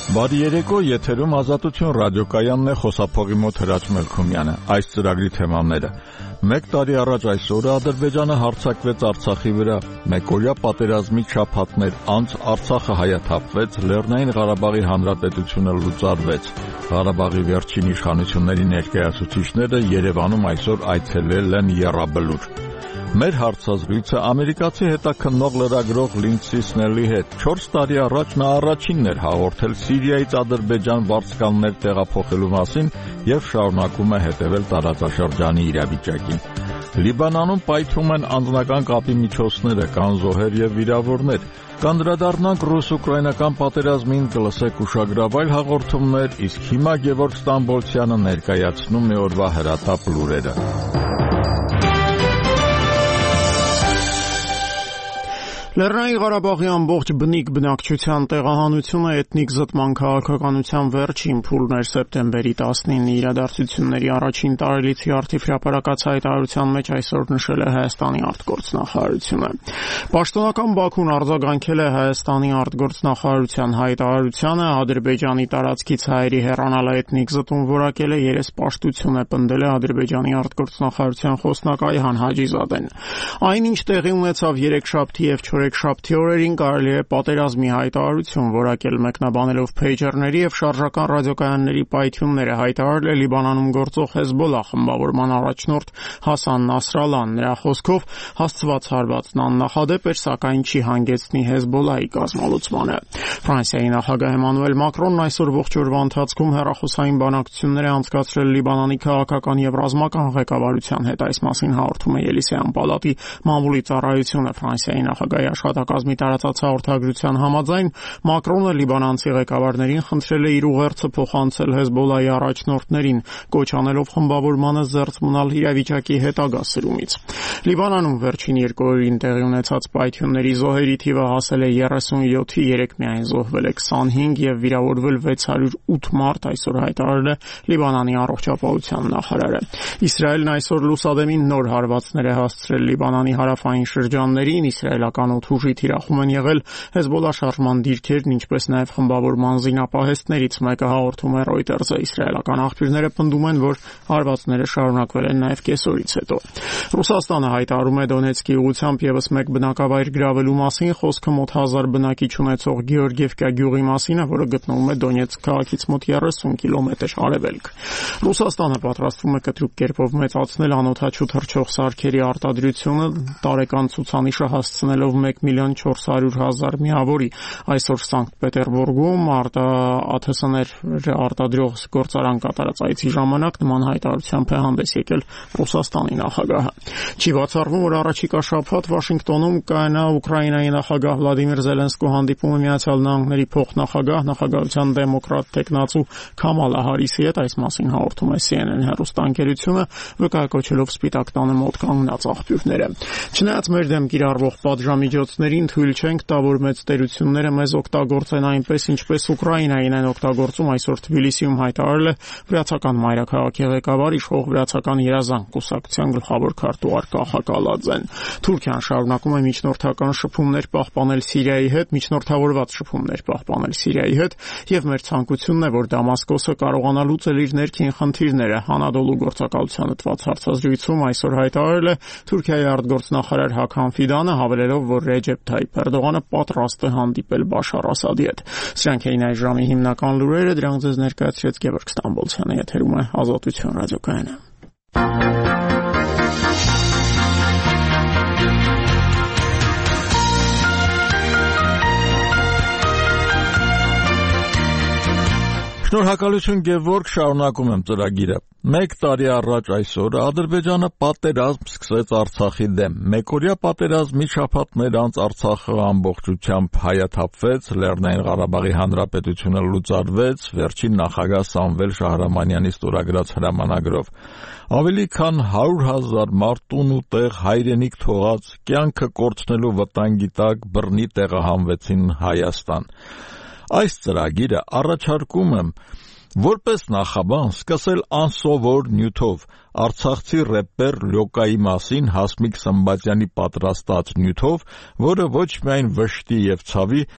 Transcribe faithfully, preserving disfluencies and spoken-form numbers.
Բարի երեկո, եթերում Ազատություն ռադիոկայանն է, խոսափողի մոտ Հրաչ Մելքումյանը։ Այս ծրագրի թեմաները. Մեկ տարի առաջ այսօրը Ադրբեջանը հարձակվեց Արցախի վրա, մեկօրյա պատերազմի շաբաթներ անց Արցախը հայաթափվեց, Լեռնային Ղարաբաղի Հանրապետությունը լուծարվեց։ Ղարաբաղի վերջին իշխանությունների ներկայացուցիչները Երևանում այսօր այցելել են Եռաբլուր։ Մեր հարցազրույցը ամերիկացի հետաքննող լրագրող Լինդսի Սնելի հետ չորս տարի առաջ նա առաջինն էր հաղորդել Սիրիայից Ադրբեջան վարձկաններ տեղափոխելու մասին եւ շարունակում է հետևել տարածաշրջանի իրավիճակին։ Լիբանանում պայթում են անձնական կապի միջոցները, կան զոհեր եւ վիրավորներ։ Կանդրադառնանք ռուս-ուկրաինական պատերազմին, կլսեք ուշագրավ այլ հաղորդումներ, իսկ հիմա Գևորգ Ստամբոլցյանը ներկայացնում է օրվա հրատապ լուրերը։ Լեռնային Ղարաբաղի ամբողջ բնիկ բնակչության տեղահանությունը էթնիկ զտման քաղաքականության վերջին փուլն էր սեպտեմբերի տասնինի իրադարձությունների առաջին տարելիցի արդիվ հրապարակած հայտարարության մեջ այսօր նշել է Հայաստանի արտգործնախարարությունը։ Պաշտոնական Բաքուն արձագանքել է Հայաստանի արտգործնախարարության հայտարարությանը, Ադրբեջանի տարածքից հայերի հեռանալը էթնիկ զտում որակել է երեսպաշտություն է պնդել է Ադրբեջանի արտգործնախարարության խոսնակ Այհան Հաջիզադեն։ Այնինչ տեղի ունեցավ երեքշաբթի եւ չորեքշաբթի օրերին կարելի է պատերազմի հայտարարություն որակել, մեկնաբանելով փեյջերների եւ շարժական ռադիոկայանների պայթյունները, հայտարարել է Լիբանանում գործող Հեզբոլլահ խմբավորման առաջնորդ Հասան Նասրալլան։ Նրա խոսքով հասցված հարվածն աննախադեպ էր, սակայն չի հանգեցնի Հեզբոլլահի կազմալուծմանը։ Ֆրանսիայի նախագահ Էմանուել Մակրոնն այսօր ողջ օրվա ընթացքում հեռախոսային բանակցություններ է անցկացրել Լիբանանի քաղաքական եւ ռազմական ղեկավարության հետ։ Այս մասին հաղորդում է Ելիսեյան պալատի մամուլի ծառայությունը։ Ֆրանսիայի նախագահի աշխատակազմի տարածած հաղորդագրության համաձայն Մակրոնը լիբանանցի ղեկավարներին խնդրել է իր ուղերձը փոխանցել Հեզբոլլահի առաջնորդներին, կոչ անելով խմբավորմանը զերծ մնալ իրավիճակի հետագա սրումից։ Լիբանանում վերջին երկու օրերին տեղի ունեցած պայթյունների զոհերի թիվը հասել է երեսունյոթի, երեք միայն զոհվել է քսանհինգ եւ վիրավորվել վեց հարյուր ութ մարդ, այսօր հայտարարել է Լիբանանի առողջապահության նախարարը։ Իսրայելն այսօր լուսադեմին նոր հարվածներ է հասցրել Լիբանանի հարավային շրջաններին, իսրայելական օդուժի թիրախում են եղել Հեզբոլլահ շարժման դիրքերն, ինչպես նաև խմբավորման զինապահեստներից մեկը, հաղորդում է Reuters-ը։ Իսրայելական աղբյուրները պնդում են, որ հարվածները շարունակվել են նաև կեսօրից հետո։ Ռուսաստանը հայտարարում է Դոնեցկի ուղղությամբ եւս մեկ բնակավայր գրավելու մասին, խոսքը մոտ հազար բնակիչ ունեցող Գեորգիևկա գյուղի մասին է, որը գտնվում է Դոնեցկ քաղաքից մոտ երեսուն կիլոմետր արևելք։ Ռուսաստանը պատրաստվում է կտրուկ կերպով մեծացնել անօդաչու թռչող սարքերի արտադրությունը, տարեկան ցուցանիշը հասցնելով մեկ միլիոն չորս հարյուր հազար միավորի։ Այսօր Սանկտ Պետերբուրգում ԱԹՍ-ներ արտադրող գործարան կատարած այցի ժամանակ նման հայտարարությամբ է հանդես եկել Ռուսաստանի նախագահը։ Չի բացառվում, որ առաջիկա շաբաթ Վաշինգտոնում կայանա Ուկրաինայի նախագահ Վլադիմիր Զելենսկու հանդիպումը Միացյալ Նահանգների փոխնախագահ, նախագահության դեմոկրատ տեխնացու Քամալա Հարիսի հետ։ Այս մասին հաղորդում է C N N հեռուստաընկերությունը, վկայակոչելով Սպիտակ տանը մոտ կանգնած աղբյուրները։ Չնայած մեր դեմ կիրառվող պատժամիջոցներին թույլ չենք տա, որ մեծ տերությունները մեզ օգտագործեն այնպես, ինչպես Ուկրաինային են օգտագործում, այսօր Թբիլիսիում հայտարարել է վրացական մայրաքաղաքի ղեկավար, իշխող վրացական երազանք կուսակցության գլխավոր քարտուղար Կախա Կալաձեն։ Թուրքիան շարունակում է միջնորդական շփումներ պահպանել Սիրիայի հետ, միջնորդավորված շփումներ պահպանել Սիրիայի հետ, եւ մեր ցանկությունն է, որ Դամասկոսը կարողանա լուծել իր ներքին խնդիրները։ Հանադոլու գործակալությանը տված հարցազրույցում այսօր հայտարարել է Թուրքիայի արտգործնախարար Հաքան Ֆիդանը, հավելելով, որ Ռեջեփ Թայիփ Էրդողանը պատրաստ է հանդիպել Բաշար Ասադի հետ։ Սրանք էին այս ժամի հիմնական լուրերը, դրանք ձեզ ներկայացրեց Գևորգ Ստամբոլցյանը, եթերում է Ազատություն ռադիոկայանը։ Շնորհակալություն Գևորգ, շարունակում եմ ծրագիրը։ Մեկ տարի առաջ այսօրը Ադրբեջանը պատերազմ սկսեց Արցախի դեմ։ Մեկօրյա պատերազմի շաբաթներ անց Արցախը ամբողջությամբ հայաթափվեց, Լեռնային Ղարաբաղի Հանրապետությունը լուծարվեց, վերջին նախագահ Սամվել Շահրամանյանի ստորագրած հրամանագրով։ Ավելի քան հարյուր հազար մարդ տուն ու տեղ հայրենիք թողած, կյանքը կորցնելու վտանգի տակ բռնի տեղահանվեցին Հայաստան։ Այս ծրագիրը առաջարկում եմ որպես նախաբան սկսել անսովոր նյութով արցախցի рэպեր Լյոկայի մասին Հասմիկ Սմբատյանի պատրաստած նյութով, որը ոչ միայն վշտի եւ ցավի,